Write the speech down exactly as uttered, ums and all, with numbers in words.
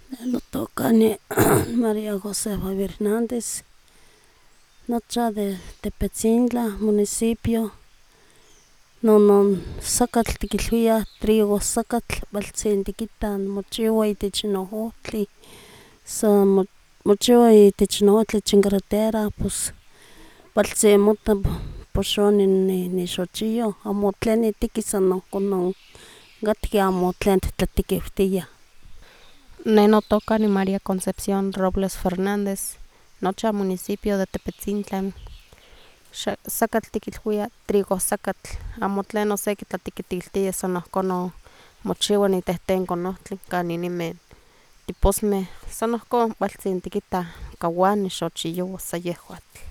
Notokani María Josefa Hernández, nocha de Tepetzintla municipio, nonon sakatl tikilhuia trigo sakatl baltzin tikita mochiwa itech nojohtli, san mo- mochiwa itech nojohtli chen carretera pos baltzin mota poxoni nixochiyoh amo tlen itiki san nohkon non katki amo tlen titlatekiwtiah. Ne notoka ni María Concepción Robles Fernández, nocha municipio de Tepetzintla, xa sakatl tikilhuia trigo sakatl, amo tlen oseki tlatekitiltia san nohkon no mochiwa nitehtenko ohtli kaninimeh tiposmeh san nohkon kualtzin tikitah kawani xochiyowah san yehwatl.